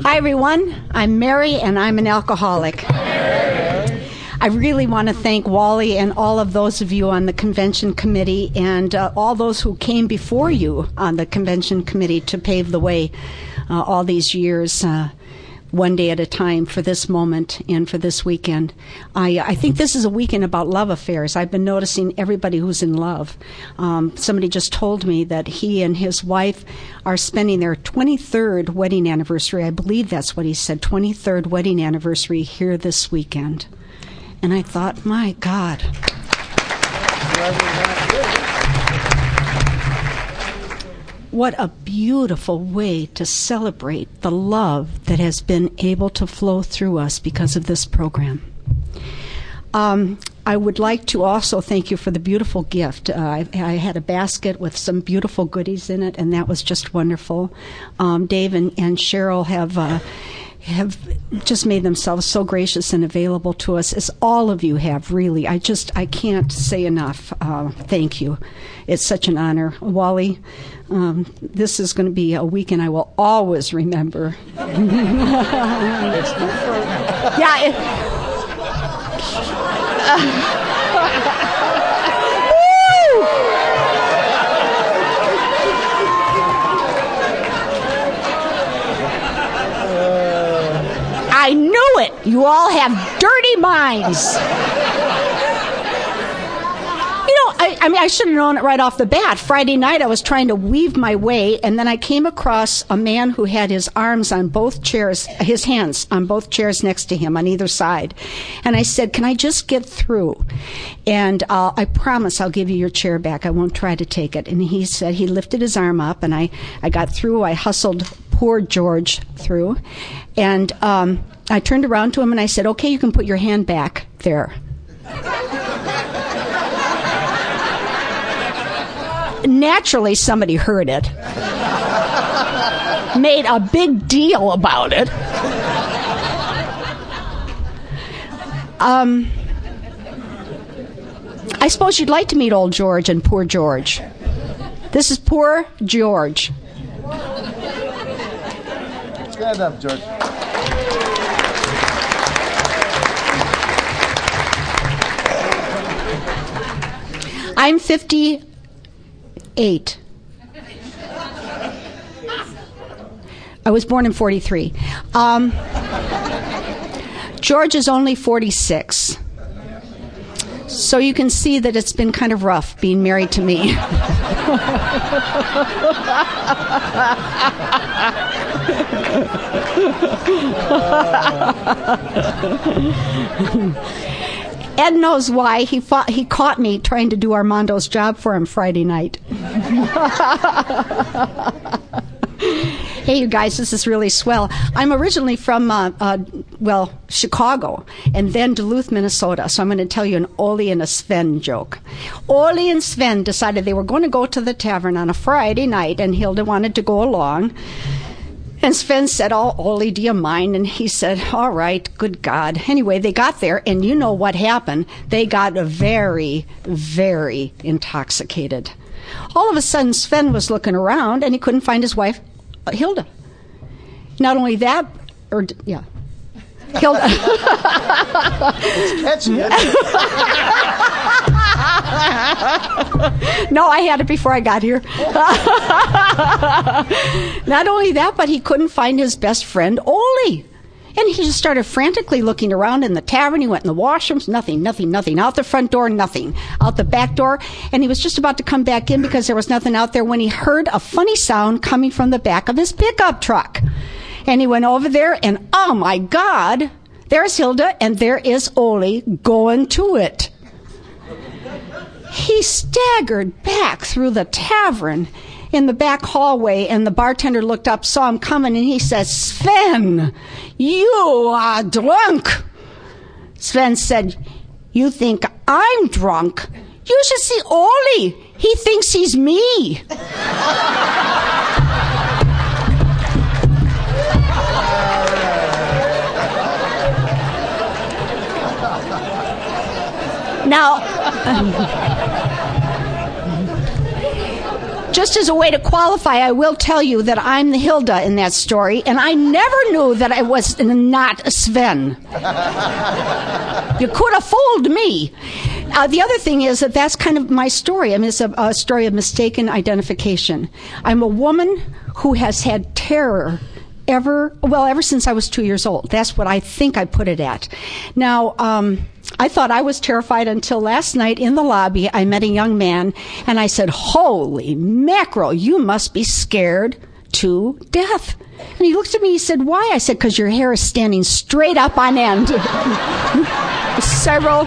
Hi, everyone. I'm Mary, and I'm an alcoholic. I really want to thank Wally and all of those of you on the convention committee and all those who came before you on the convention committee to pave the way all these years, one day at a time, for this moment and for this weekend. I think this is a weekend about love affairs. I've been noticing everybody who's in love. Somebody just told me that he and his wife are spending their 23rd wedding anniversary. I believe that's what he said, 23rd wedding anniversary here this weekend. And I thought, my God. What a beautiful way to celebrate the love that has been able to flow through us because of this program. I would like to also thank you for the beautiful gift. I had a basket with some beautiful goodies in it, and that was just wonderful. Dave and Cheryl have just made themselves so gracious and available to us, as all of you have, really. I can't say enough. Thank you. It's such an honor. Wally, this is going to be a weekend I will always remember. I knew it. You all have dirty minds. I should have known it right off the bat. Friday night, I was trying to weave my way, and then I came across a man who had his arms on both chairs, his hands on both chairs next to him on either side. And I said, can I just get through? And I promise I'll give you your chair back. I won't try to take it. And he said, he lifted his arm up, and I got through. I hustled poor George through. And I turned around to him, and I said, okay, you can put your hand back there. Naturally, somebody heard it, made a big deal about it. I suppose you'd like to meet old George and poor George. This is poor George. Stand up, George. I'm 58. I was born in 43. George is only 46. So you can see that it's been kind of rough being married to me. Ed knows why. He caught me trying to do Armando's job for him Friday night. Hey, you guys, this is really swell. I'm originally from, Chicago, and then Duluth, Minnesota. So I'm going to tell you an Ole and a Sven joke. Ole and Sven decided they were going to go to the tavern on a Friday night, and Hilda wanted to go along. And Sven said, oh, Ole, do you mind? And he said, all right, good God. Anyway, they got there, and you know what happened. They got very, very intoxicated. All of a sudden, Sven was looking around, and he couldn't find his wife, Hilda. Not only that, Hilda. It's catchy, isn't it? No, I had it before I got here. Not only that, but he couldn't find his best friend, Ole. And he just started frantically looking around in the tavern. He went in the washrooms, nothing. Out the front door, nothing. Out the back door. And he was just about to come back in because there was nothing out there when he heard a funny sound coming from the back of his pickup truck. And he went over there, and oh my God, there's Hilda, and there is Ole going to it. He staggered back through the tavern in the back hallway, and the bartender looked up, saw him coming, and he says, Sven, you are drunk. Sven said, you think I'm drunk? You should see Ole. He thinks he's me. Now, just as a way to qualify, I will tell you that I'm the Hilda in that story, and I never knew that I was not Sven. You could have fooled me. The other thing is that that's kind of my story. I mean, it's a story of mistaken identification. I'm a woman who has had terror ever since I was 2 years old. That's what I think I put it at. Now, I thought I was terrified until last night in the lobby. I met a young man, and I said, "Holy mackerel, you must be scared to death." And he looked at me, he said, "Why?" I said, "Because your hair is standing straight up on end." Several...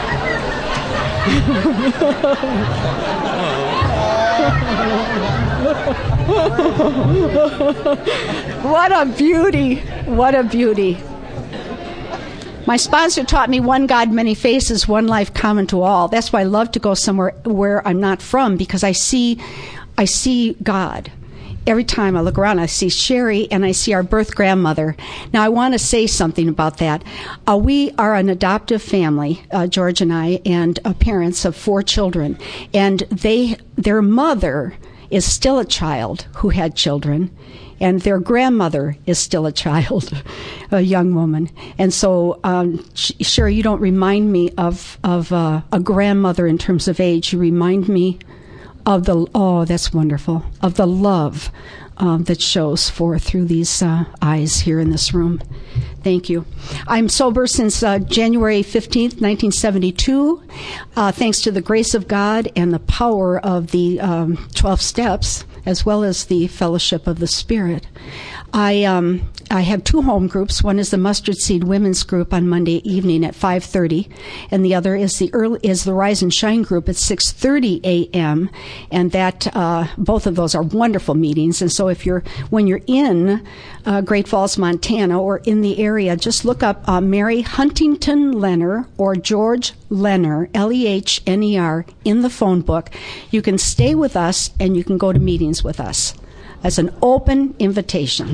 What a beauty. What a beauty. My sponsor taught me one God, many faces, one life common to all. That's why I love to go somewhere where I'm not from, because I see God. Every time I look around, I see Sherry and I see our birth grandmother. Now, I want to say something about that. We are an adoptive family, George and I, and parents of 4 children. And their mother is still a child who had children, and their grandmother is still a child, a young woman. And so, Sherry, you don't remind me of a grandmother in terms of age. You remind me of that's wonderful, of the love that shows forth through these eyes here in this room. Thank you. I'm sober since January 15th, 1972, thanks to the grace of God and the power of the 12 steps, as well as the fellowship of the Spirit. I have 2 home groups. One is the Mustard Seed Women's Group on Monday evening at 5:30, and the other is the Rise and Shine Group at 6:30 a.m. And that both of those are wonderful meetings. And so when you're in Great Falls, Montana, or in the area, just look up Mary Huntington Lehner or George Lehner, Lehner, in the phone book. You can stay with us and you can go to meetings with us. That's an open invitation.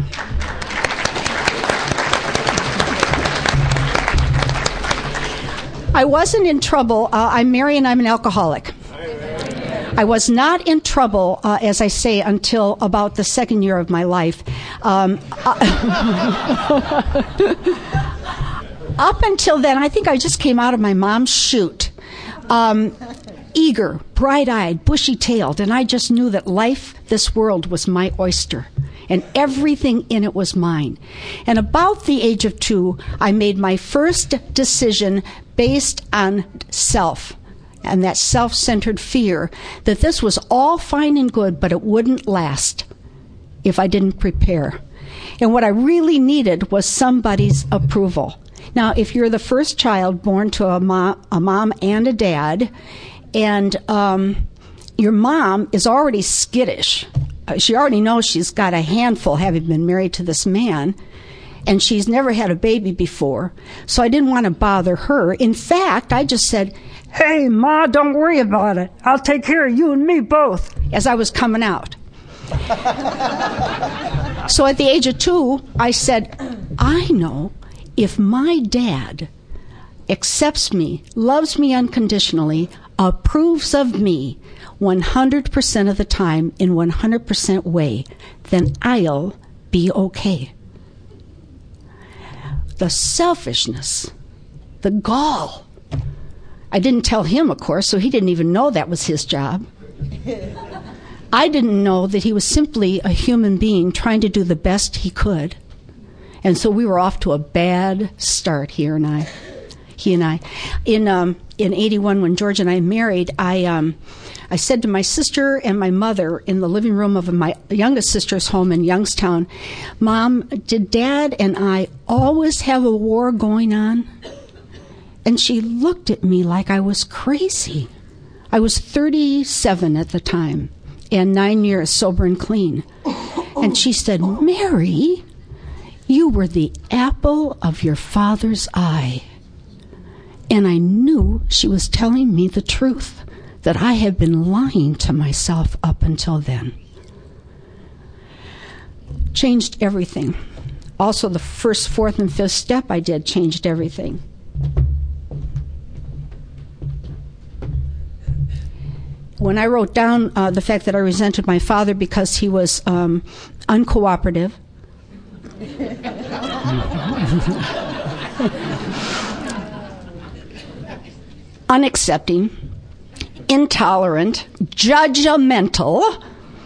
I wasn't in trouble. I'm Mary and I'm an alcoholic. I was not in trouble, as I say, until about the second year of my life. Up until then, I think I just came out of my mom's chute. Eager, bright-eyed, bushy-tailed, and I just knew that life, this world, was my oyster, and everything in it was mine. And about the age of 2, I made my first decision based on self, and that self-centered fear that this was all fine and good, but it wouldn't last if I didn't prepare. And what I really needed was somebody's approval. Now, if you're the first child born to a mom and a dad, and your mom is already skittish. She already knows she's got a handful having been married to this man, and she's never had a baby before. So I didn't want to bother her. In fact, I just said, "Hey, Ma, don't worry about it. I'll take care of you and me both," as I was coming out. So at the age of 2, I said, I know if my dad accepts me, loves me unconditionally, approves of me 100% of the time in 100% way, then I'll be okay. The selfishness, the gall. I didn't tell him, of course, so he didn't even know that was his job. I didn't know that he was simply a human being trying to do the best he could. And so we were off to a bad start, he and I. In 81, when George and I married, I said to my sister and my mother in the living room of my youngest sister's home in Youngstown, "Mom, did Dad and I always have a war going on?" And she looked at me like I was crazy. I was 37 at the time and 9 years sober and clean. And she said, "Mary, you were the apple of your father's eye." And I knew she was telling me the truth, that I had been lying to myself up until then. Changed everything. Also, the first, fourth, and fifth step I did changed everything. when I wrote down the fact that I resented my father because he was uncooperative, unaccepting, intolerant, judgmental,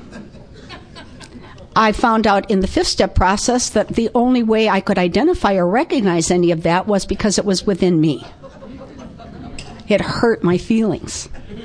I found out in the 5th step process that the only way I could identify or recognize any of that was because it was within me. It hurt my feelings,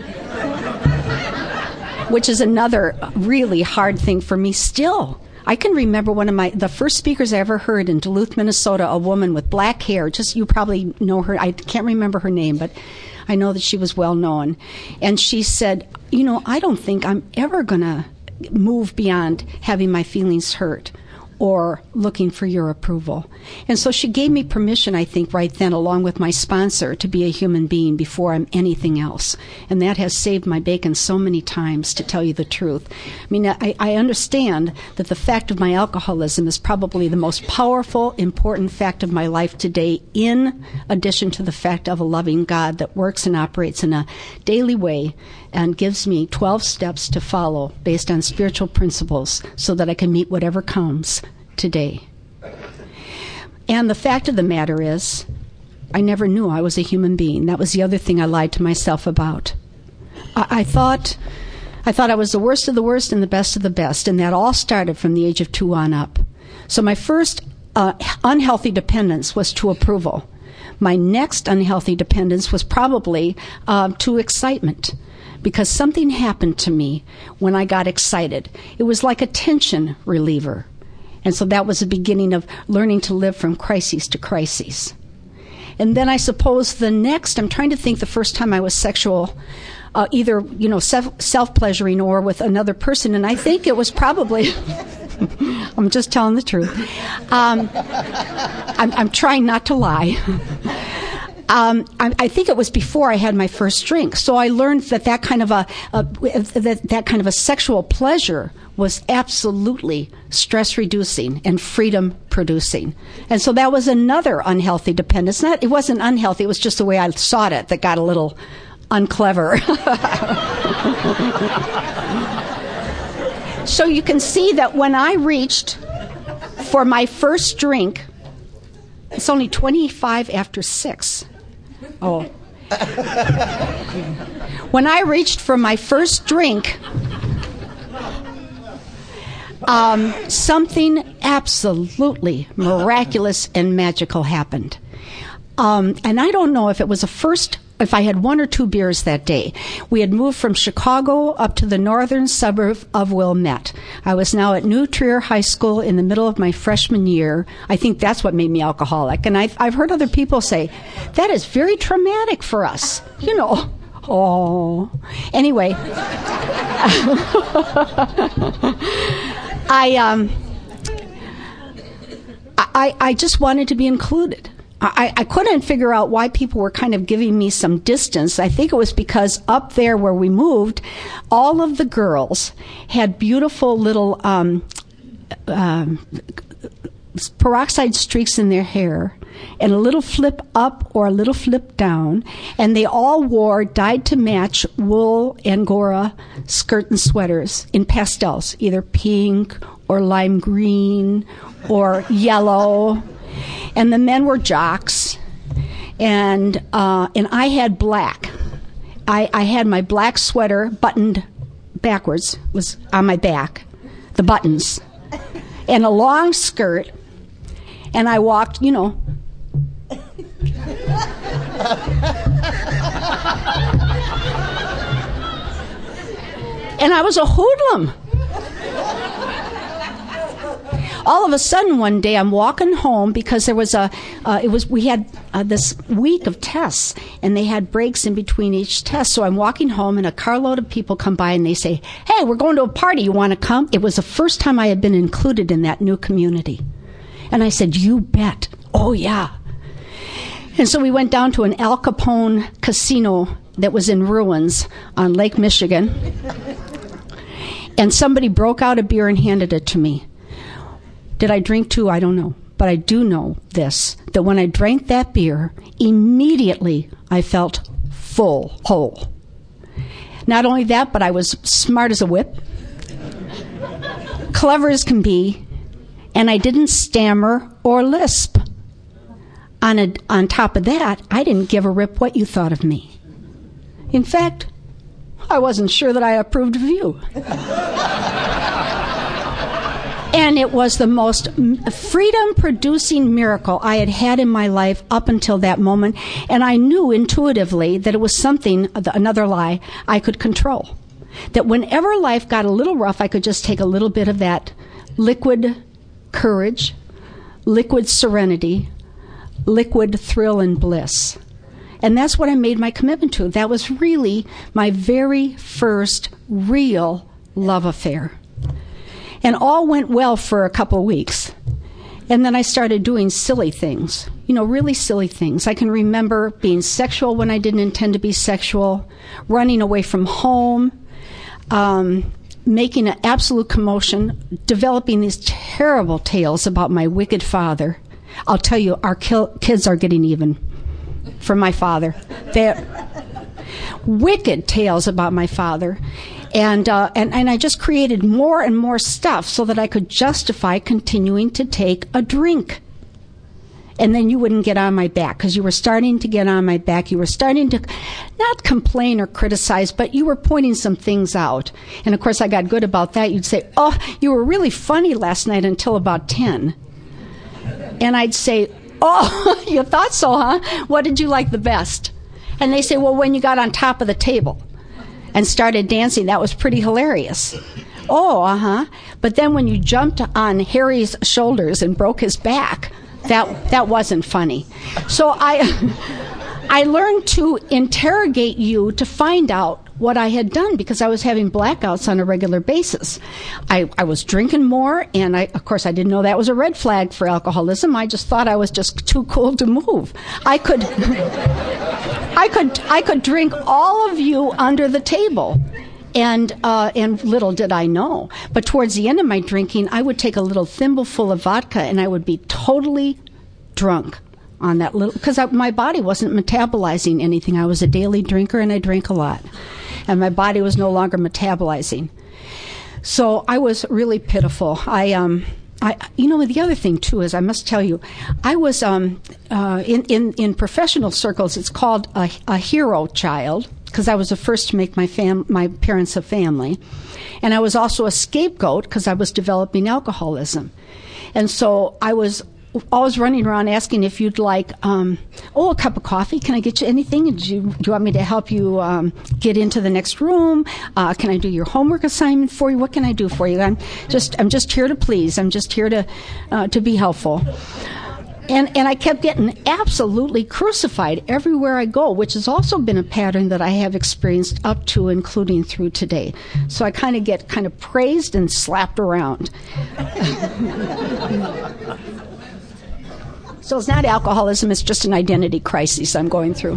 which is another really hard thing for me still. I can remember one of the first speakers I ever heard in Duluth, Minnesota, a woman with black hair. Just, you probably know her. I can't remember her name, but I know that she was well known. And she said, I don't think I'm ever going to move beyond having my feelings hurt or looking for your approval. And so she gave me permission, I think, right then, along with my sponsor, to be a human being before I'm anything else. And that has saved my bacon so many times, to tell you the truth. I mean, I understand that the fact of my alcoholism is probably the most powerful, important fact of my life today, in addition to the fact of a loving God that works and operates in a daily way and gives me 12 steps to follow based on spiritual principles so that I can meet whatever comes today. And the fact of the matter is, I never knew I was a human being. That was the other thing I lied to myself about. I thought I was the worst of the worst and the best of the best, and that all started from the age of 2 on up. So my first unhealthy dependence was to approval. My next unhealthy dependence was probably to excitement, because something happened to me when I got excited. It was like a tension reliever. And so that was the beginning of learning to live from crises to crises. And then I suppose I'm trying to think the first time I was sexual, either, self-pleasuring or with another person. And I think it was probably, I'm just telling the truth. I'm trying not to lie. I think it was before I had my first drink. So I learned that kind of a sexual pleasure was absolutely stress-reducing and freedom-producing. And so that was another unhealthy dependence. It wasn't unhealthy, it was just the way I saw it that got a little unclever. So you can see that when I reached for my first drink, it's only 25 after 6. Oh. When I reached for my first drink, something absolutely miraculous and magical happened. And I don't know if it was if I had 1 or 2 beers that day. We had moved from Chicago up to the northern suburb of Wilmette. I was now at New Trier High School in the middle of my freshman year. I think that's what made me alcoholic. And I've heard other people say, that is very traumatic for us. Oh. Anyway. I just wanted to be included. I couldn't figure out why people were kind of giving me some distance. I think it was because up there where we moved, all of the girls had beautiful little peroxide streaks in their hair and a little flip up or a little flip down, and they all wore dyed-to-match wool Angora skirt and sweaters in pastels, either pink or lime green or yellow. And the men were jocks, and I had black. I had my black sweater buttoned backwards, was on my back, the buttons, and a long skirt, and I walked, and I was a hoodlum. All of a sudden, one day, I'm walking home because there was we had this week of tests, and they had breaks in between each test. So I'm walking home, and a carload of people come by, and they say, "Hey, we're going to a party. You want to come?" It was the first time I had been included in that new community. And I said, "You bet. Oh, yeah." And so we went down to an Al Capone casino that was in ruins on Lake Michigan. And somebody broke out a beer and handed it to me. Did I drink too? I don't know. But I do know this, that when I drank that beer, immediately I felt whole. Not only that, but I was smart as a whip, clever as can be, and I didn't stammer or lisp. On top of that, I didn't give a rip what you thought of me. In fact, I wasn't sure that I approved of you. And it was the most freedom-producing miracle I had had in my life up until that moment. And I knew intuitively that it was something, another lie, I could control. That whenever life got a little rough, I could just take a little bit of that liquid courage, liquid serenity, liquid thrill and bliss. And that's what I made my commitment to. That was really my very first real love affair. And all went well for a couple of weeks. And then I started doing silly things, really silly things. I can remember being sexual when I didn't intend to be sexual, running away from home, making an absolute commotion, developing these terrible tales about my wicked father. I'll tell you, our kids are getting even from my father. They're wicked tales about my father. And I just created more and more stuff so that I could justify continuing to take a drink. And then you wouldn't get on my back because you were starting to get on my back. You were starting to not complain or criticize, but you were pointing some things out. And, of course, I got good about that. You'd say, oh, you were really funny last night until about 10. And I'd say, oh, you thought so, huh? What did you like the best? And they say, well, when you got on top of the table and started dancing, that was pretty hilarious. Oh, uh-huh. But then when you jumped on Harry's shoulders and broke his back, that wasn't funny. So I learned to interrogate you to find out what I had done because I was having blackouts on a regular basis. I was drinking more, and of course I didn't know that was a red flag for alcoholism. I just thought I was just too cool to move. I could drink all of you under the table. And little did I know. But towards the end of my drinking, I would take a little thimbleful of vodka and I would be totally drunk on that little, because my body wasn't metabolizing anything. I was a daily drinker and I drank a lot. And my body was no longer metabolizing. So I was really pitiful. The other thing too is I must tell you, I was in professional circles. It's called a hero child because I was the first to make my parents a family, and I was also a scapegoat because I was developing alcoholism, and so I was always running around asking if you'd like a cup of coffee. Can I get you anything? Do you want me to help you get into the next room? Can I do your homework assignment for you? What can I do for you? I'm just here to please. I'm just here to be helpful. And I kept getting absolutely crucified everywhere I go, which has also been a pattern that I have experienced up to including through today. So I get praised and slapped around. So it's not alcoholism, it's just an identity crisis I'm going through.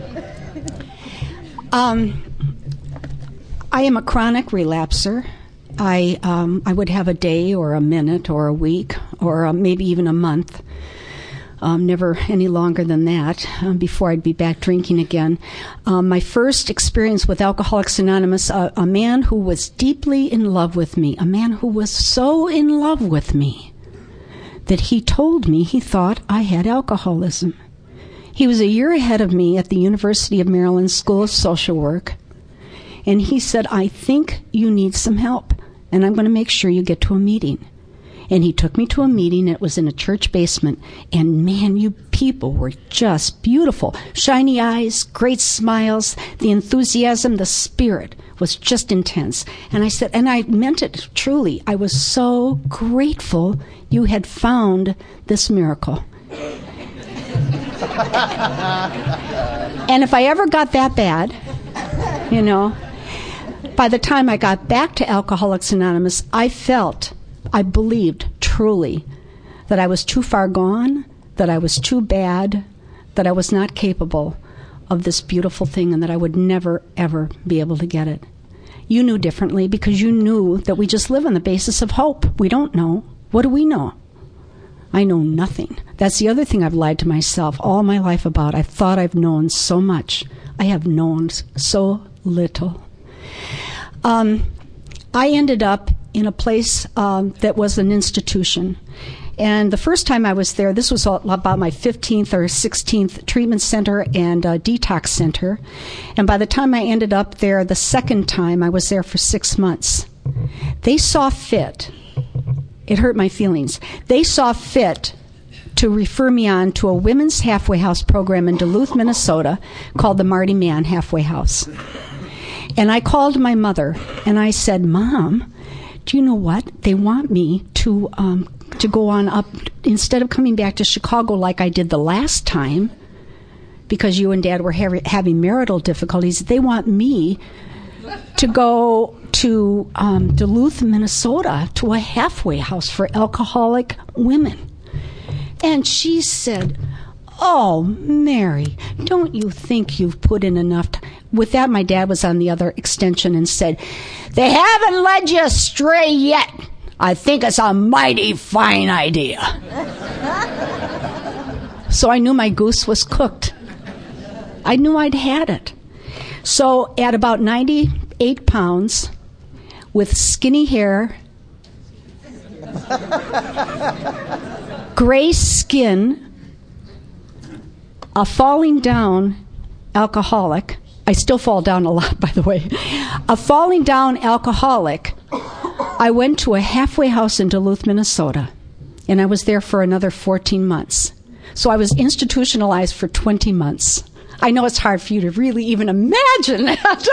I am a chronic relapser. I would have a day or a minute or a week or maybe even a month, never any longer than that, before I'd be back drinking again. My first experience with Alcoholics Anonymous, a man who was deeply in love with me, a man who was so in love with me that he told me he thought I had alcoholism. He was a year ahead of me at the University of Maryland School of Social Work, and he said, I think you need some help, and I'm going to make sure you get to a meeting. And he took me to a meeting. It was in a church basement, and man, you people were just beautiful. Shiny eyes, great smiles, the enthusiasm, the spirit was just intense. And I said, and I meant it truly, I was so grateful you had found this miracle. And if I ever got that bad, by the time I got back to Alcoholics Anonymous, I believed truly that I was too far gone, that I was too bad, that I was not capable of this beautiful thing, and that I would never, ever be able to get it. You knew differently because you knew that we just live on the basis of hope. We don't know. What do we know? I know nothing. That's the other thing I've lied to myself all my life about. I thought I've known so much. I have known so little. I ended up in a place that was an institution. And the first time I was there, this was about my 15th or 16th treatment center and detox center. And by the time I ended up there the second time, I was there for 6 months. They saw fit. It hurt my feelings. They saw fit to refer me on to a women's halfway house program in Duluth, Minnesota called the Marty Mann Halfway House. And I called my mother and I said, Mom, do you know what? They want me to go on up, instead of coming back to Chicago like I did the last time, because you and Dad were having marital difficulties, they want me to go to Duluth, Minnesota, to a halfway house for alcoholic women. And she said, oh, Mary, don't you think you've put in enough time? With that, my dad was on the other extension and said, they haven't led you astray yet. I think it's a mighty fine idea. So I knew my goose was cooked. I knew I'd had it. So at about 98 pounds, with skinny hair, gray skin, a falling down alcoholic. I still fall down a lot, by the way. A falling down alcoholic. I went to a halfway house in Duluth, Minnesota, and I was there for another 14 months. So I was institutionalized for 20 months. I know it's hard for you to really even imagine that.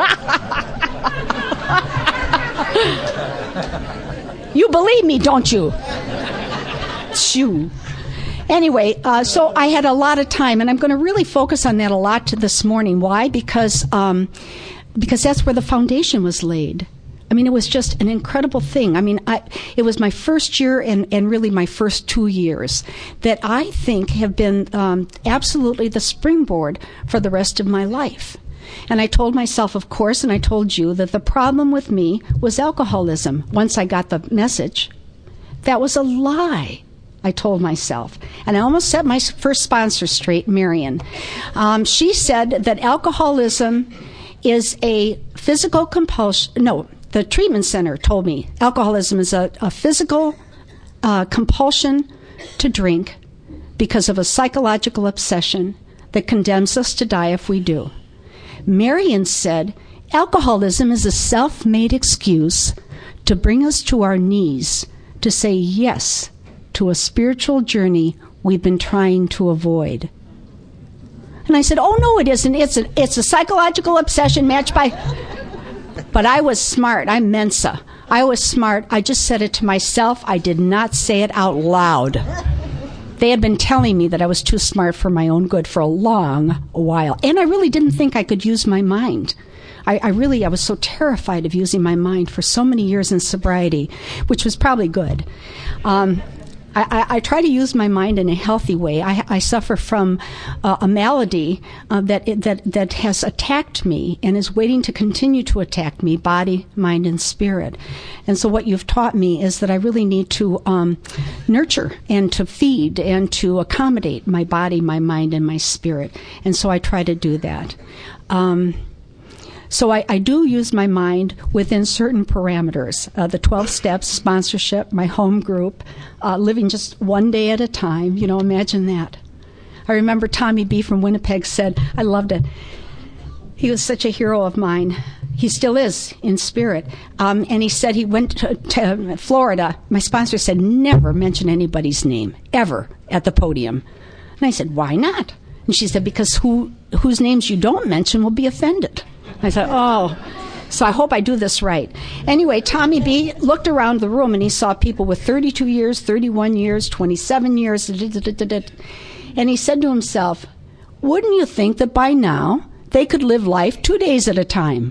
You believe me, don't you? Shoo. Anyway, so I had a lot of time, and I'm going to really focus on that a lot this morning. Why? Because that's where the foundation was laid. I mean, it was just an incredible thing. I mean, it was my first year and really my first 2 years that I think have been absolutely the springboard for the rest of my life. And I told myself, of course, and I told you, that the problem with me was alcoholism. Once I got the message, that was a lie, I told myself. And I almost set my first sponsor straight, Marion. She said that alcoholism is a physical compulsion. No, the treatment center told me alcoholism is a physical compulsion to drink because of a psychological obsession that condemns us to die if we do. Marion said alcoholism is a self-made excuse to bring us to our knees to say yes to a spiritual journey we've been trying to avoid. And I said, oh, no, it isn't. It's a psychological obsession matched by... But I was smart. I'm Mensa. I was smart. I just said it to myself. I did not say it out loud. They had been telling me that I was too smart for my own good for a long while. And I really didn't think I could use my mind. I was so terrified of using my mind for so many years in sobriety, which was probably good. I try to use my mind in a healthy way. I suffer from a malady that has attacked me and is waiting to continue to attack me, body, mind, and spirit. And so what you've taught me is that I really need to nurture and to feed and to accommodate my body, my mind, and my spirit. And so I try to do that. So I do use my mind within certain parameters. The 12 steps, sponsorship, my home group, living just one day at a time. You know, imagine that. I remember Tommy B. from Winnipeg said, I loved it. He was such a hero of mine. He still is in spirit. And he said he went to Florida. My sponsor said, never mention anybody's name, ever, at the podium. And I said, why not? And she said, because whose names you don't mention will be offended. I thought, oh, so I hope I do this right. Anyway, Tommy B. looked around the room and he saw people with 32 years, 31 years, 27 years, and he said to himself, wouldn't you think that by now they could live life 2 days at a time?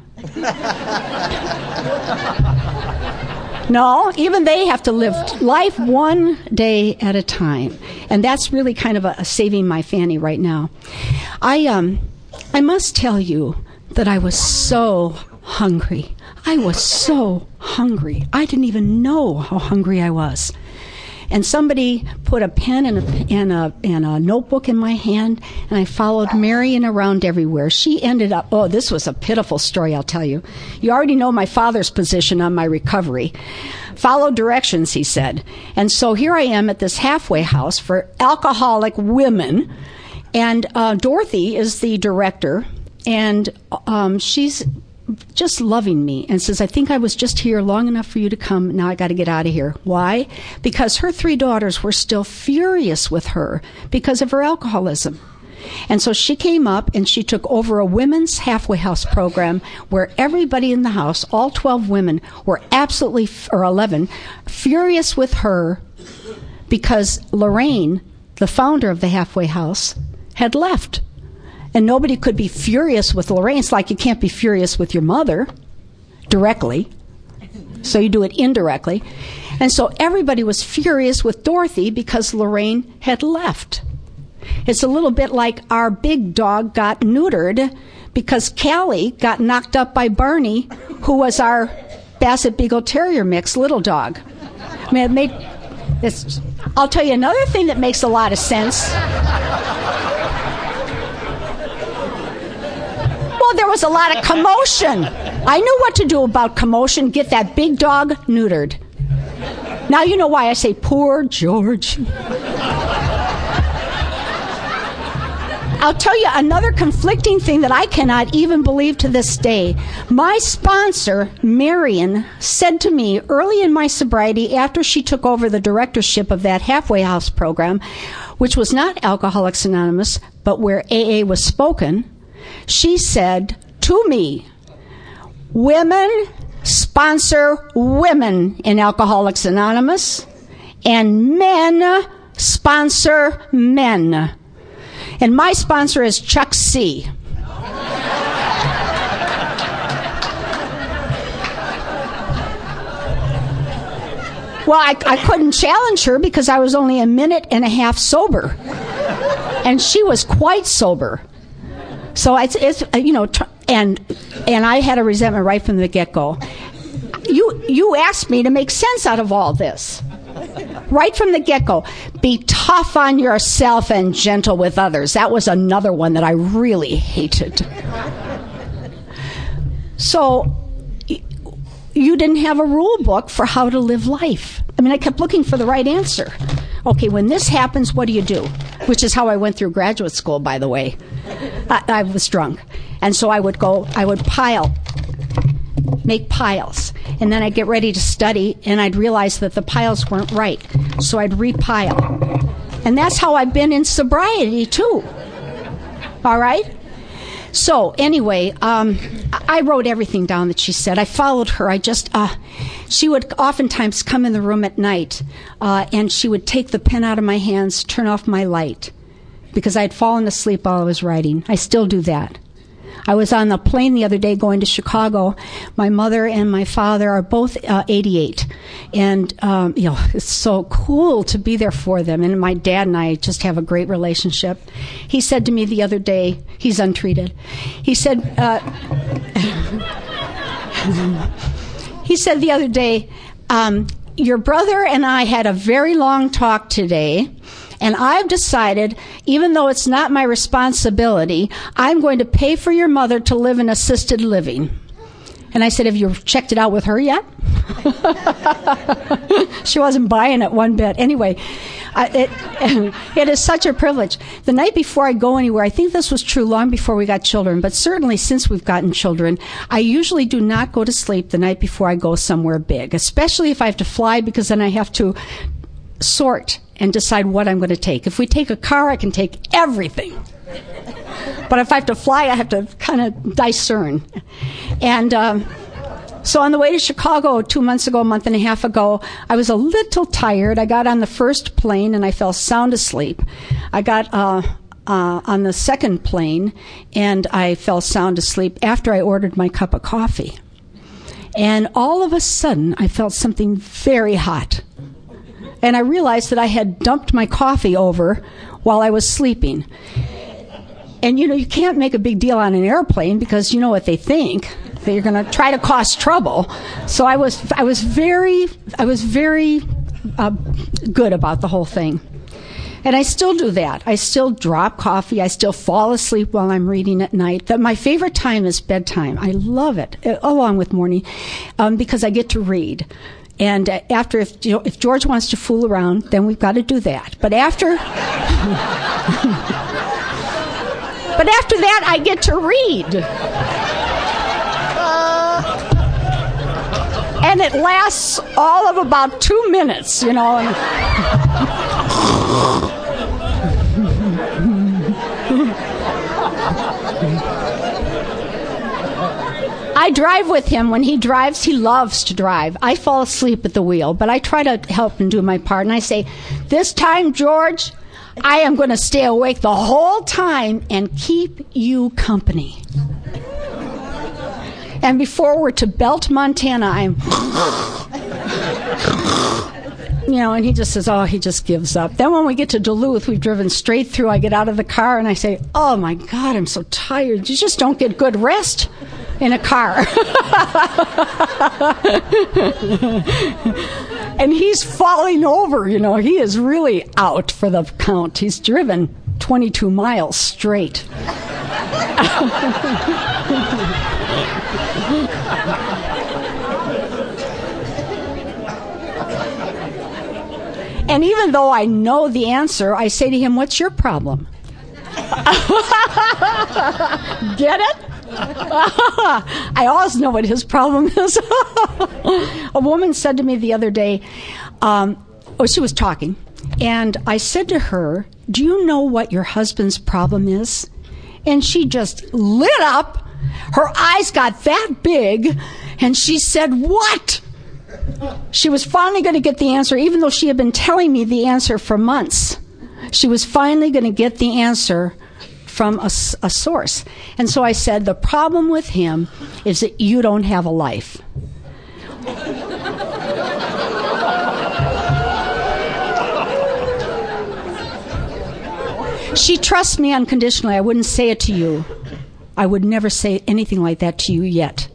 No, even they have to live life 1 day at a time. And that's really kind of a saving my fanny right now. I must tell you that I was so hungry. I was so hungry. I didn't even know how hungry I was. And somebody put a pen and a notebook in my hand, and I followed Marion around everywhere. She ended up, this was a pitiful story, I'll tell you. You already know my father's position on my recovery. Follow directions, he said. And so here I am at this halfway house for alcoholic women, and Dorothy is the director, and she's just loving me and says, I think I was just here long enough for you to come. Now I got to get out of here. Why? Because her 3 daughters were still furious with her because of her alcoholism. And so she came up and she took over a women's halfway house program where everybody in the house, all 12 women, were absolutely, or 11, furious with her because Lorraine, the founder of the halfway house, had left. And nobody could be furious with Lorraine. It's like you can't be furious with your mother directly. So you do it indirectly. And so everybody was furious with Dorothy because Lorraine had left. It's a little bit like our big dog got neutered because Callie got knocked up by Barney, who was our Basset Beagle Terrier mix little dog. I mean, I'll tell you another thing that makes a lot of sense. There was a lot of commotion. I knew what to do about commotion. Get that big dog neutered. Now you know why I say poor George. I'll tell you another conflicting thing that I cannot even believe to this day. My sponsor, Marion, said to me early in my sobriety, after she took over the directorship of that halfway house program, which was not Alcoholics Anonymous, but where AA was spoken, she said to me, women sponsor women in Alcoholics Anonymous, and men sponsor men. And my sponsor is Chuck C. Well, I couldn't challenge her because I was only a minute and a half sober. And she was quite sober. So it's and I had a resentment right from the get-go. You asked me to make sense out of all this. Right from the get-go. Be tough on yourself and gentle with others. That was another one that I really hated. So you didn't have a rule book for how to live life. I mean, I kept looking for the right answer. Okay, when this happens, what do you do? Which is how I went through graduate school, by the way. I was drunk. And so I would make piles. And then I'd get ready to study, and I'd realize that the piles weren't right. So I'd repile. And that's how I've been in sobriety, too. All right? So, anyway, I wrote everything down that she said. I followed her. She would oftentimes come in the room at night, and she would take the pen out of my hands, turn off my light, because I had fallen asleep while I was writing. I still do that. I was on the plane the other day going to Chicago. My mother and my father are both 88. And, it's so cool to be there for them. And my dad and I just have a great relationship. He said to me the other day, he's untreated. He said the other day, your brother and I had a very long talk today. And I've decided, even though it's not my responsibility, I'm going to pay for your mother to live in assisted living. And I said, have you checked it out with her yet? She wasn't buying it one bit. Anyway, it is such a privilege. The night before I go anywhere, I think this was true long before we got children, but certainly since we've gotten children, I usually do not go to sleep the night before I go somewhere big, especially if I have to fly, because then I have to sort and decide what I'm going to take. If we take a car, I can take everything. But if I have to fly, I have to kind of discern. And so on the way to Chicago 2 months ago, a month and a half ago, I was a little tired. I got on the first plane and I fell sound asleep. I got on the second plane and I fell sound asleep after I ordered my cup of coffee. And all of a sudden, I felt something very hot. And I realized that I had dumped my coffee over while I was sleeping. And, you can't make a big deal on an airplane because you know what they think. They're going to try to cause trouble. So I was very good about the whole thing. And I still do that. I still drop coffee. I still fall asleep while I'm reading at night. My favorite time is bedtime. I love it, along with morning, because I get to read. And after, if George wants to fool around, then we've got to do that. But after that, I get to read. And it lasts all of about 2 minutes, And I drive with him. When he drives, he loves to drive. I fall asleep at the wheel, but I try to help him do my part. And I say, this time, George, I am going to stay awake the whole time and keep you company. And before we're to Belt, Montana, I'm... and he just says, he just gives up. Then when we get to Duluth, we've driven straight through. I get out of the car and I say, oh my God, I'm so tired. You just don't get good rest in a car. And he's falling over, he is really out for the count. He's driven 22 miles straight. And even though I know the answer, I say to him, what's your problem? Get it? I always know what his problem is. A woman said to me the other day, she was talking, and I said to her, do you know what your husband's problem is? And she just lit up. Her eyes got that big, and she said, what? She was finally going to get the answer, even though she had been telling me the answer for months. She was finally going to get the answer from a source. And so I said, the problem with him is that you don't have a life. She trusts me unconditionally. I wouldn't say it to you. I would never say anything like that to you yet.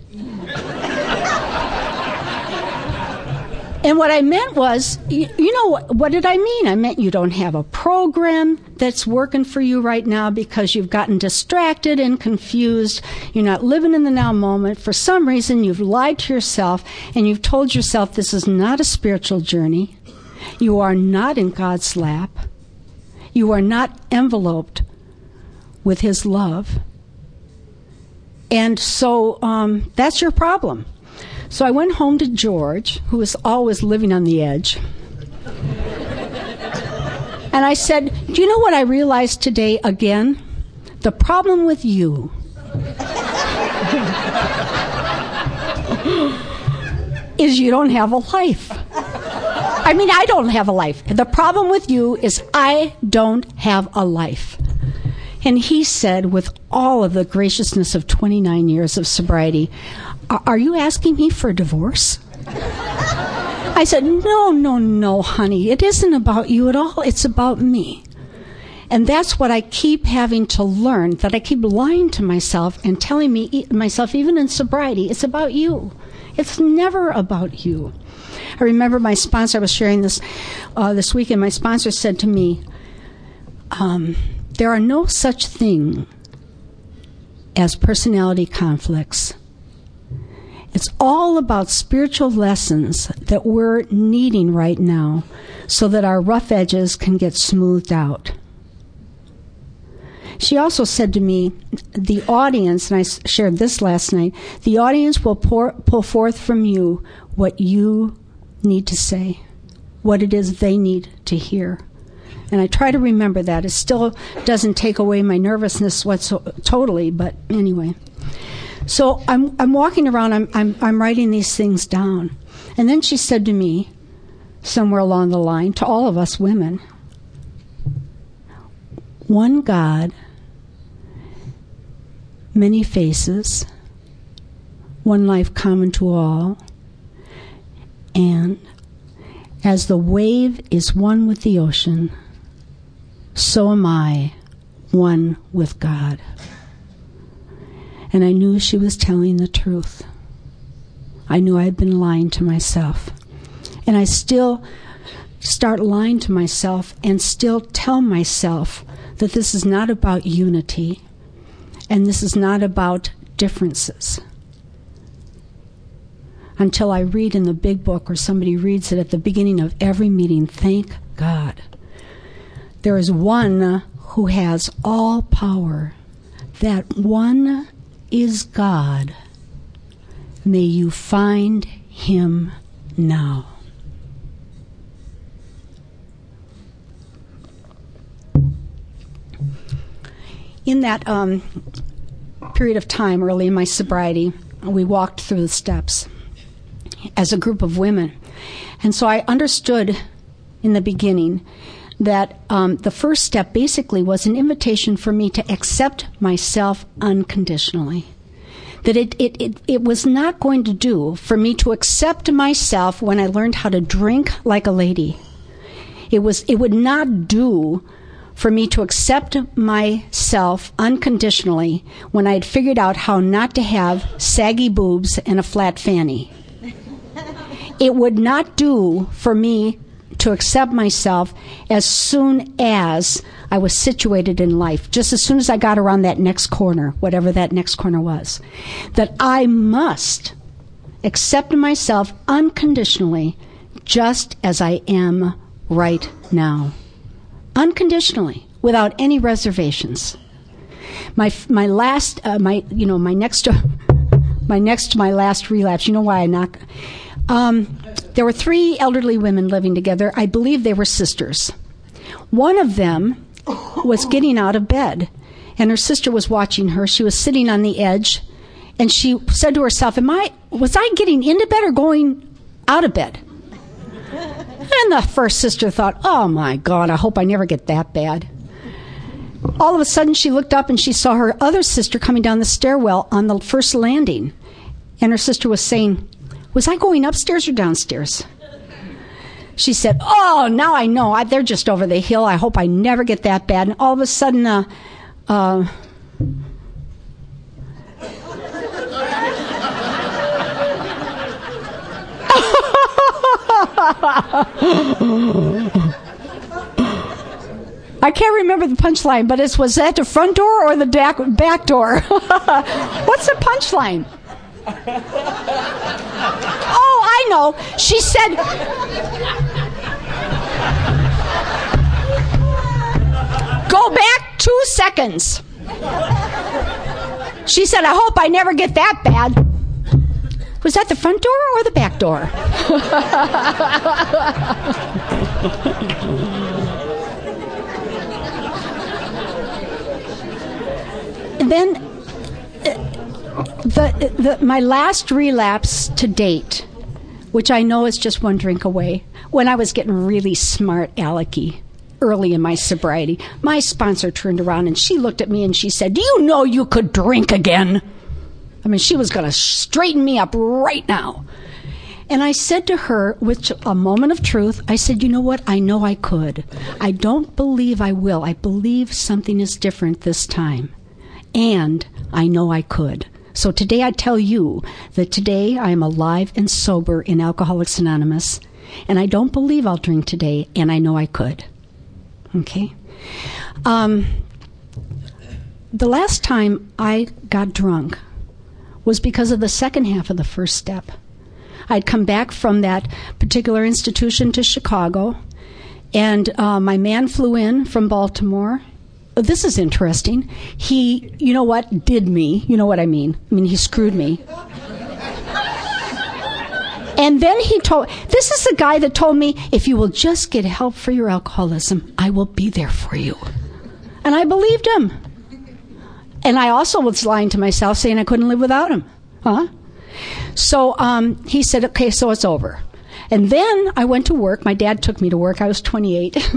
And what I meant was, what did I mean? I meant you don't have a program that's working for you right now because you've gotten distracted and confused. You're not living in the now moment. For some reason, you've lied to yourself and you've told yourself this is not a spiritual journey. You are not in God's lap. You are not enveloped with His love. And so that's your problem. So I went home to George, who was always living on the edge. And I said, do you know what I realized today again? The problem with you is you don't have a life. I mean, I don't have a life. The problem with you is I don't have a life. And he said, with all of the graciousness of 29 years of sobriety, are you asking me for a divorce? I said, no, honey. It isn't about you at all. It's about me. And that's what I keep having to learn, that I keep lying to myself and telling myself, even in sobriety, it's about you. It's never about you. I remember my sponsor, I was sharing this this weekend, my sponsor said to me, there are no such thing as personality conflicts. It's all about spiritual lessons that we're needing right now so that our rough edges can get smoothed out. She also said to me, the audience, and I shared this last night, the audience will pull forth from you what you need to say, what it is they need to hear. And I try to remember that. It still doesn't take away my nervousness totally, but anyway. So I'm walking around, I'm writing these things down. And then she said to me, somewhere along the line, to all of us women, one God, many faces, one life common to all, and as the wave is one with the ocean, so am I one with God. And I knew she was telling the truth. I knew I had been lying to myself. And I still start lying to myself and still tell myself that this is not about unity and this is not about differences. Until I read in the big book or somebody reads it at the beginning of every meeting, thank God. There is one who has all power. That one is God. May you find him now. In that period of time early in my sobriety, we walked through the steps as a group of women. And so I understood in the beginning that the first step basically was an invitation for me to accept myself unconditionally. That it was not going to do for me to accept myself when I learned how to drink like a lady. It would not do for me to accept myself unconditionally when I had figured out how not to have saggy boobs and a flat fanny. It would not do for me to accept myself as soon as I was situated in life, just as soon as I got around that next corner, whatever that next corner was, that I must accept myself unconditionally just as I am right now. Unconditionally, without any reservations. My next to my last relapse, you know why I knock? There were 3 elderly women living together. I believe they were sisters. One of them was getting out of bed, and her sister was watching her. She was sitting on the edge, and she said to herself, was I getting into bed or going out of bed? And the first sister thought, oh my God, I hope I never get that bad. All of a sudden, she looked up and she saw her other sister coming down the stairwell on the first landing. And her sister was saying, was I going upstairs or downstairs? She said, oh, now I know. They're just over the hill. I hope I never get that bad. And all of a sudden, I can't remember the punchline, but was that the front door or the back door? What's the punchline? Oh, I know. She said, go back 2 seconds. She said, I hope I never get that bad. Was that the front door or the back door? And then my last relapse to date, which I know is just one drink away, when I was getting really smart alecky early in my sobriety, my sponsor turned around and she looked at me and she said, do you know you could drink again? I mean, she was going to straighten me up right now. And I said to her, with a moment of truth, I said, you know what? I know I could. I don't believe I will. I believe something is different this time. And I know I could. So today I tell you that today I am alive and sober in Alcoholics Anonymous. And I don't believe I'll drink today, and I know I could. Okay? The last time I got drunk was because of the second half of the first step. I'd come back from that particular institution to Chicago, and my man flew in from Baltimore. This is interesting. He, you know what, did me. You know what I mean. I mean, he screwed me. And then this is the guy that told me, if you will just get help for your alcoholism, I will be there for you. And I believed him. And I also was lying to myself, saying I couldn't live without him. So he said, okay, so it's over. And then I went to work. My dad took me to work. I was 28.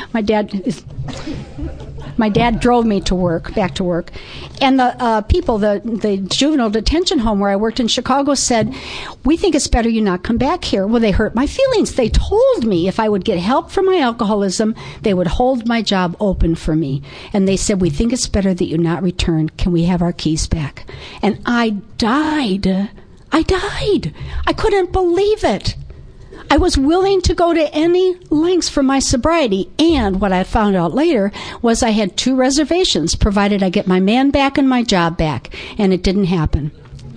My dad drove me to work, back to work. And the people, the juvenile detention home where I worked in Chicago said, we think it's better you not come back here. Well, they hurt my feelings. They told me if I would get help for my alcoholism, they would hold my job open for me. And they said, we think it's better that you not return. Can we have our keys back? And I died. I couldn't believe it. I was willing to go to any lengths for my sobriety. And what I found out later was I had 2 reservations, provided I get my man back and my job back. And it didn't happen.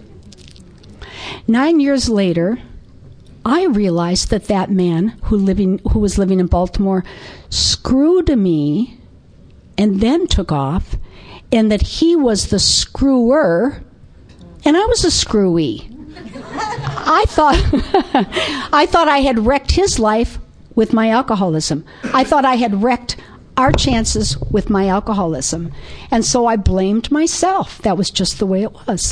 9 years later, I realized that that man who was living in Baltimore screwed me and then took off, and that he was the screwer and I was a screwy. I thought I had wrecked his life with my alcoholism. I thought I had wrecked our chances with my alcoholism. And so I blamed myself. That was just the way it was.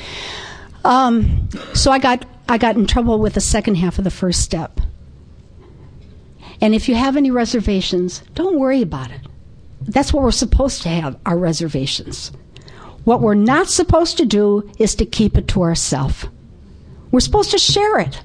So I got in trouble with the second half of the first step. And if you have any reservations, don't worry about it. That's what we're supposed to have, our reservations. What we're not supposed to do is to keep it to ourselves. We're supposed to share it.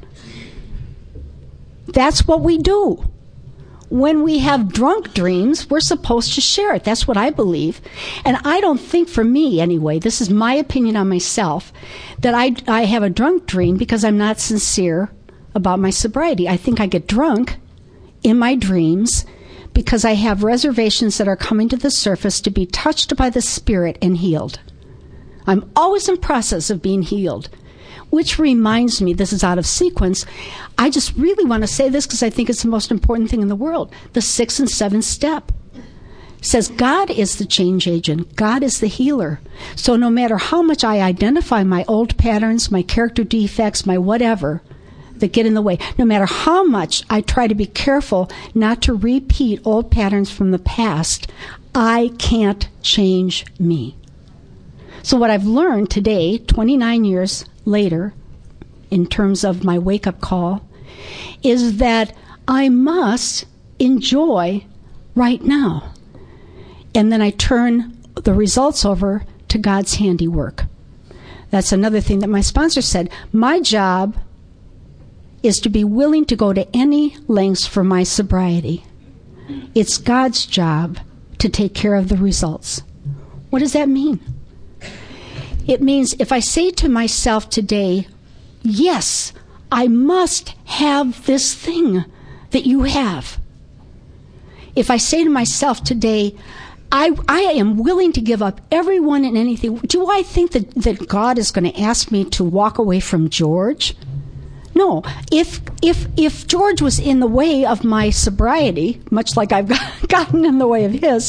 That's what we do. When we have drunk dreams, we're supposed to share it. That's what I believe. And I don't think, for me anyway, this is my opinion on myself, that I have a drunk dream because I'm not sincere about my sobriety. I think I get drunk in my dreams because I have reservations that are coming to the surface to be touched by the Spirit and healed. I'm always in process of being healed. Which reminds me, this is out of sequence, I just really want to say this because I think it's the most important thing in the world. The 6th and 7th step says God is the change agent. God is the healer. So no matter how much I identify my old patterns, my character defects, my whatever that get in the way, no matter how much I try to be careful not to repeat old patterns from the past, I can't change me. So what I've learned today, 29 years later, in terms of my wake-up call, is that I must enjoy right now. And then I turn the results over to God's handiwork. That's another thing that my sponsor said. My job is to be willing to go to any lengths for my sobriety. It's God's job to take care of the results. What does that mean? It means if I say to myself today, yes, I must have this thing that you have. If I say to myself today, I am willing to give up everyone and anything, do I think that God is going to ask me to walk away from George? No. If George was in the way of my sobriety, much like I've gotten in the way of his,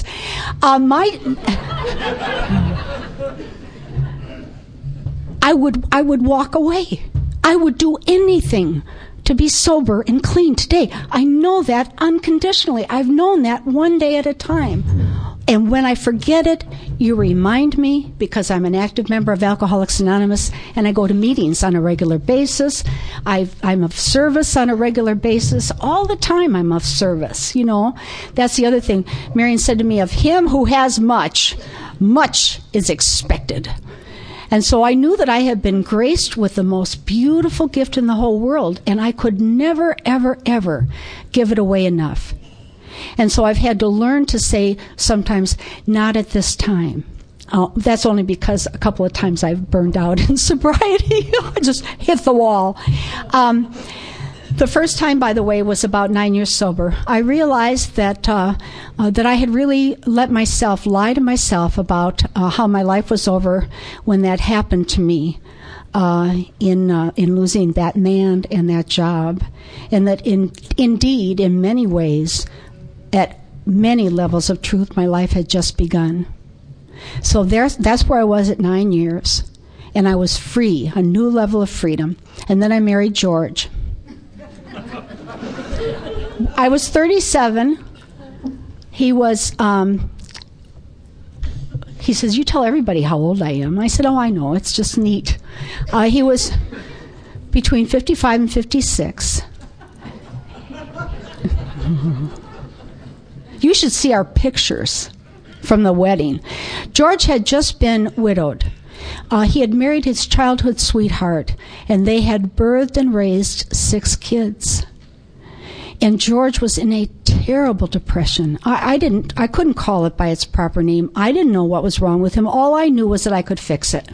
I would walk away. I would do anything to be sober and clean today. I know that unconditionally. I've known that one day at a time. And when I forget it, you remind me, because I'm an active member of Alcoholics Anonymous, and I go to meetings on a regular basis. I'm of service on a regular basis. All the time I'm of service, you know. That's the other thing. Marion said to me, of him who has much, much is expected. And so I knew that I had been graced with the most beautiful gift in the whole world, and I could never, ever, ever give it away enough. And so I've had to learn to say sometimes, not at this time. That's only because a couple of times I've burned out in sobriety. I just hit the wall. The first time, by the way, was about 9 years sober. I realized that I had really let myself lie to myself about how my life was over when that happened to me in losing that man and that job, and that indeed, in many ways, at many levels of truth, my life had just begun. So that's where I was at 9 years, and I was free, a new level of freedom. And then I married George. I was 37. He was, he says, you tell everybody how old I am. I said, oh, I know. It's just neat. He was between 55 and 56. You should see our pictures from the wedding. George had just been widowed. He had married his childhood sweetheart, and they had birthed and raised 6 kids. And George was in a terrible depression. I couldn't call it by its proper name. I didn't know what was wrong with him. All I knew was that I could fix it.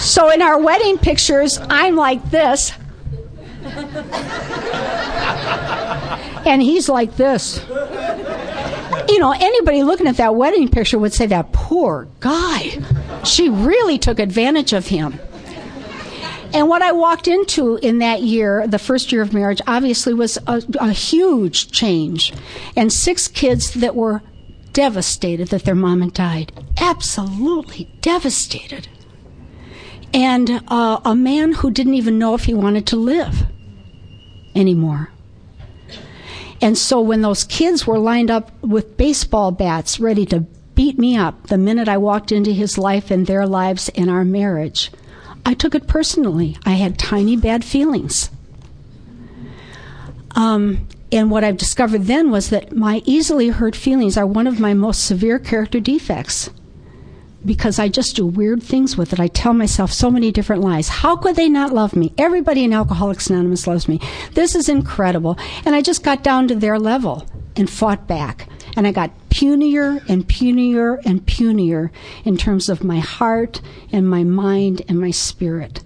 So in our wedding pictures, I'm like this. And he's like this. You know, anybody looking at that wedding picture would say, that poor guy. She really took advantage of him. And what I walked into in that year, the first year of marriage, obviously was a huge change. And 6 kids that were devastated that their mom had died. Absolutely devastated. And a man who didn't even know if he wanted to live anymore. And so when those kids were lined up with baseball bats ready to beat me up the minute I walked into his life and their lives and our marriage, I took it personally. I had tiny bad feelings. And what I've discovered then was that my easily hurt feelings are one of my most severe character defects, because I just do weird things with it. I tell myself so many different lies. How could they not love me? Everybody in Alcoholics Anonymous loves me. This is incredible. And I just got down to their level and fought back. And I got punier and punier and punier in terms of my heart and my mind and my spirit.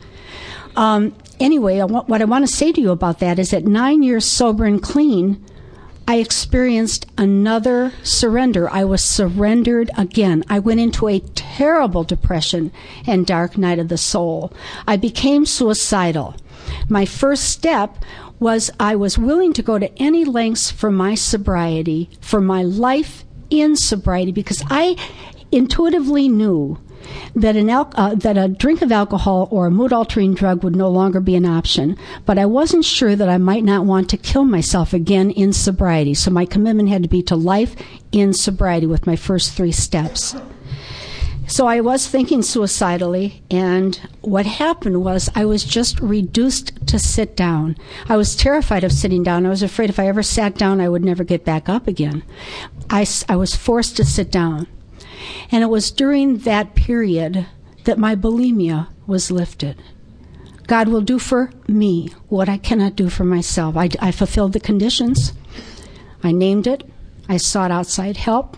Anyway, what I want to say to you about that is that 9 years sober and clean, I experienced another surrender. I was surrendered again. I went into a terrible depression and dark night of the soul. I became suicidal. My first step was I was willing to go to any lengths for my sobriety, for my life in sobriety, because I intuitively knew that that a drink of alcohol or a mood-altering drug would no longer be an option, but I wasn't sure that I might not want to kill myself again in sobriety. So my commitment had to be to life in sobriety with my first 3 steps. So I was thinking suicidally, and what happened was I was just reduced to sit down. I was terrified of sitting down. I was afraid if I ever sat down, I would never get back up again. I was forced to sit down. And it was during that period that my bulimia was lifted. God will do for me what I cannot do for myself. I fulfilled the conditions. I named it. I sought outside help.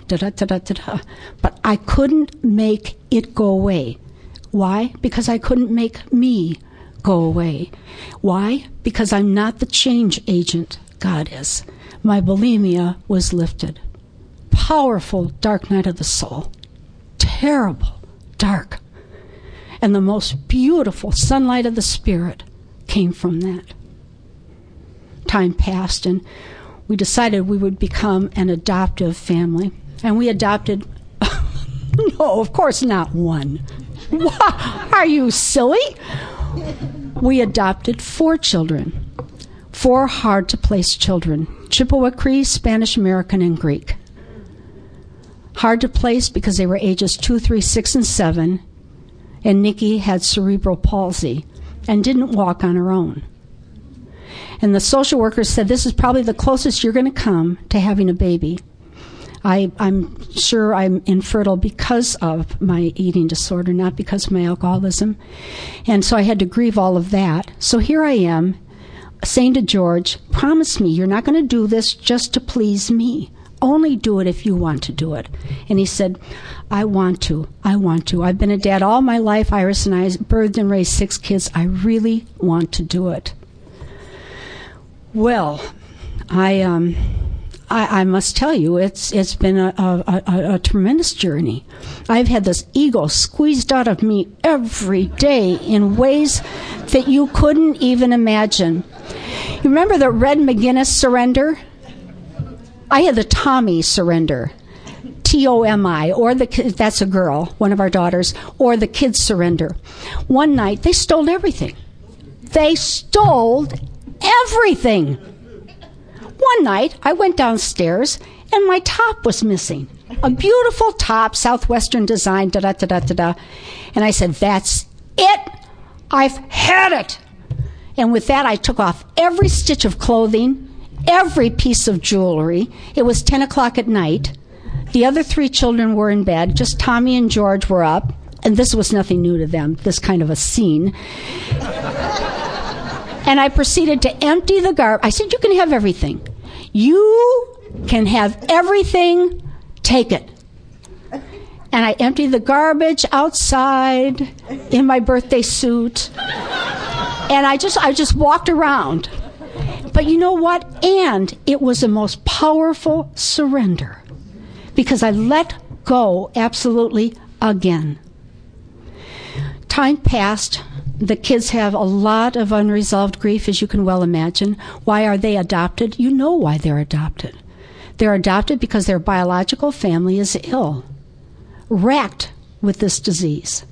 But I couldn't make it go away. Why? Because I couldn't make me go away. Why? Because I'm not the change agent God is. My bulimia was lifted. Powerful dark night of the soul. Terrible, dark. And the most beautiful sunlight of the Spirit came from that. Time passed, and we decided we would become an adoptive family. And we adopted, no, of course not one. Are you silly? We adopted 4 children. 4 hard-to-place children. Chippewa Cree, Spanish American, and Greek. Hard to place because they were ages 2, 3, 6, and 7, and Nikki had cerebral palsy and didn't walk on her own. And the social worker said, this is probably the closest you're going to come to having a baby. I'm sure I'm infertile because of my eating disorder, not because of my alcoholism. And so I had to grieve all of that. So here I am saying to George, promise me you're not going to do this just to please me. Only do it if you want to do it. And he said, I want to. I've been a dad all my life. Iris and I birthed and raised 6 kids. I really want to do it. Well, I must tell you, it's been a tremendous journey. I've had this ego squeezed out of me every day in ways that you couldn't even imagine. You remember the Red McGinnis surrender? I had the Tommy surrender, T-O-M-I, or that's a girl, one of our daughters, or the kids surrender. One night, they stole everything. They stole everything. One night, I went downstairs, and my top was missing. A beautiful top, Southwestern design, da-da-da-da-da-da. And I said, that's it. I've had it. And with that, I took off every stitch of clothing, every piece of jewelry. It was 10 o'clock at night. The other 3 children were in bed. Just Tommy and George were up. And this was nothing new to them, this kind of a scene. And I proceeded to empty the garbage. I said, you can have everything. You can have everything. Take it. and I emptied the garbage outside in my birthday suit, and I just walked around. But you know what? And it was the most powerful surrender, because I let go absolutely again. Time passed. The kids have a lot of unresolved grief, as you can well imagine. Why are they adopted? You know why they're adopted. They're adopted because their biological family is ill, racked with this disease.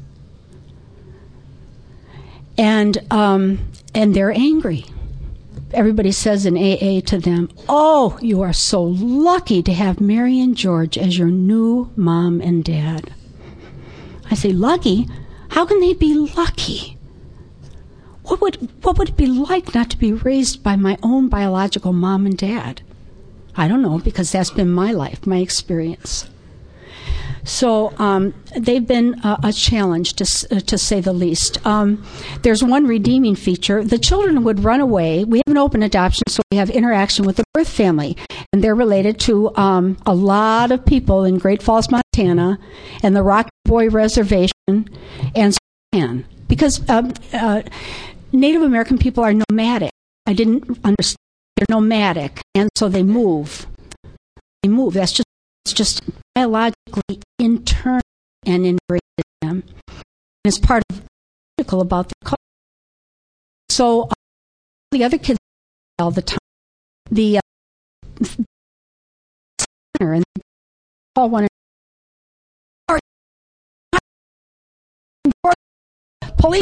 And they're angry. Everybody says in AA to them, "Oh, you are so lucky to have Mary and George as your new mom and dad." I say, lucky? How can they be lucky? What would it be like not to be raised by my own biological mom and dad? I don't know, because that's been my life, my experience. So they've been a challenge, to say the least. There's one redeeming feature. The children would run away. We have an open adoption, so we have interaction with the birth family. And they're related to a lot of people in Great Falls, Montana, and the Rocky Boy Reservation, and Spokane. Because Native American people are nomadic. I didn't understand. They're nomadic, and so they move. They move. It's just biologically internal and ingrained in them. And it's part of critical about the culture. So the other kids all the time, the center, and they all want to police.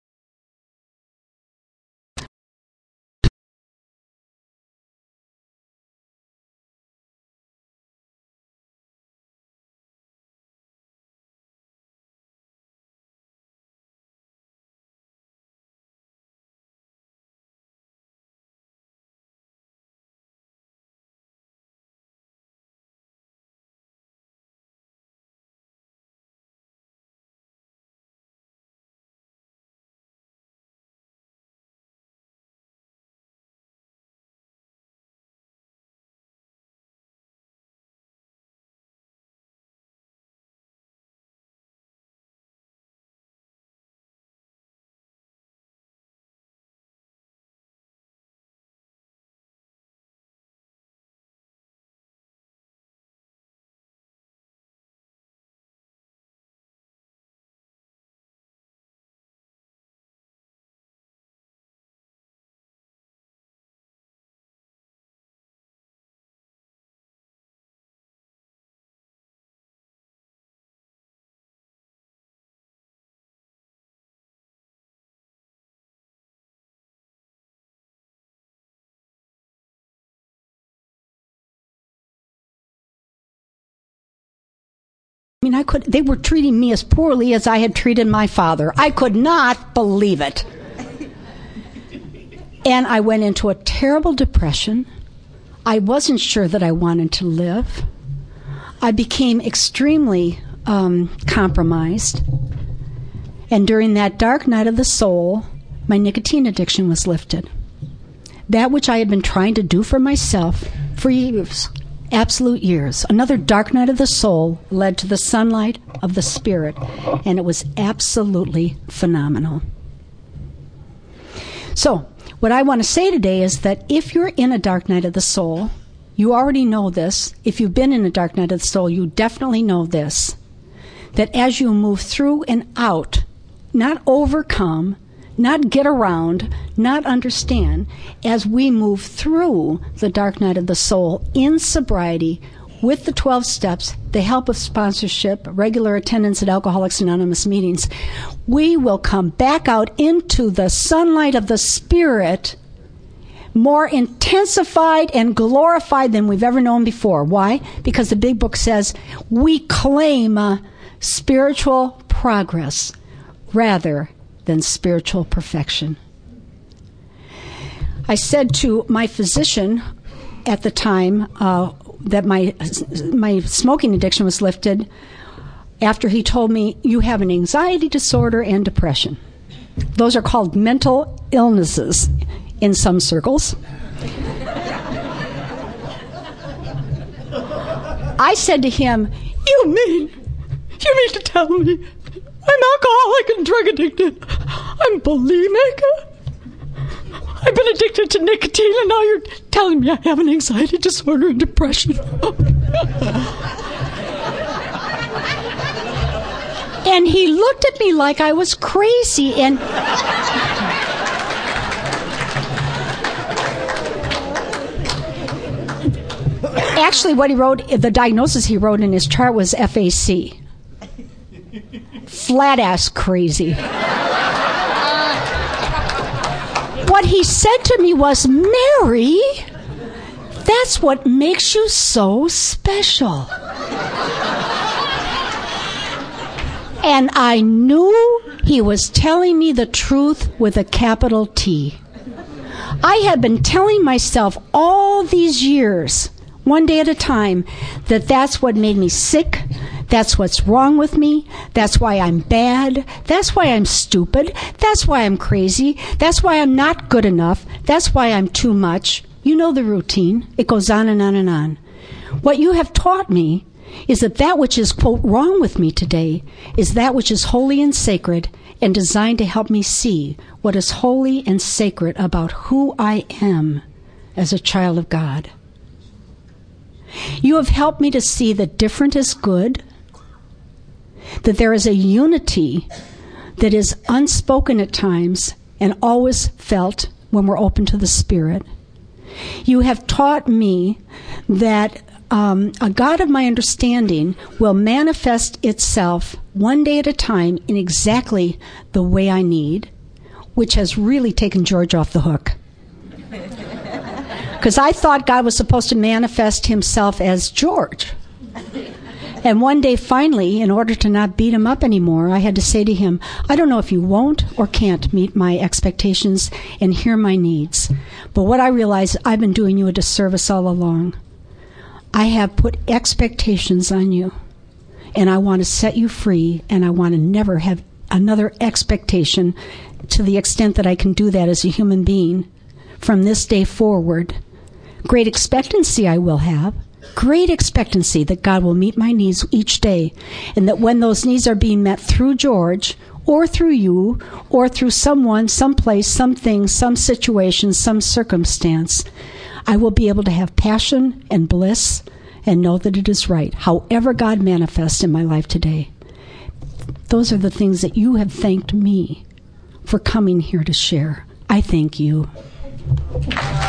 I mean, they were treating me as poorly as I had treated my father. I could not believe it. And I went into a terrible depression. I wasn't sure that I wanted to live. I became extremely compromised. And during that dark night of the soul, my nicotine addiction was lifted. That which I had been trying to do for myself for years. Absolute years. Another dark night of the soul led to the sunlight of the spirit, and it was absolutely phenomenal. So, what I want to say today is that if you're in a dark night of the soul, you already know this. If you've been in a dark night of the soul, you definitely know this. That as you move through and out, not overcome, not get around, not understand, as we move through the dark night of the soul in sobriety with the 12 steps, the help of sponsorship, regular attendance at Alcoholics Anonymous meetings, we will come back out into the sunlight of the Spirit more intensified and glorified than we've ever known before. Why? Because the Big Book says we claim spiritual progress rather than spiritual perfection. I said to my physician at the time that my smoking addiction was lifted, after he told me, you have an anxiety disorder and depression. Those are called mental illnesses in some circles. I said to him, you You mean to tell me I'm alcoholic and drug addicted? I'm bulimic? I've been addicted to nicotine, and now you're telling me I have an anxiety disorder and depression. And he looked at me like I was crazy, and actually what he wrote, the diagnosis he wrote in his chart was FAC. Flat-ass crazy. What he said to me was, Mary, that's what makes you so special. And I knew he was telling me the truth with a capital T. I had been telling myself all these years, one day at a time, that that's what made me sick. That's what's wrong with me. That's why I'm bad. That's why I'm stupid. That's why I'm crazy. That's why I'm not good enough. That's why I'm too much. You know the routine. It goes on and on and on. What you have taught me is that which is, quote, wrong with me today is that which is holy and sacred and designed to help me see what is holy and sacred about who I am as a child of God. You have helped me to see that different is good, that there is a unity that is unspoken at times and always felt when we're open to the Spirit. You have taught me that a God of my understanding will manifest itself one day at a time in exactly the way I need, which has really taken George off the hook. Because I thought God was supposed to manifest himself as George. And one day, finally, in order to not beat him up anymore, I had to say to him, I don't know if you won't or can't meet my expectations and hear my needs. But what I realized, I've been doing you a disservice all along. I have put expectations on you, and I want to set you free, and I want to never have another expectation to the extent that I can do that as a human being from this day forward. Great expectancy I will have. Great expectancy that God will meet my needs each day, and that when those needs are being met through George, or through you, or through someone, someplace, something, some situation, some circumstance, I will be able to have passion and bliss and know that it is right, however God manifests in my life today. Those are the things that you have thanked me for coming here to share. I thank you.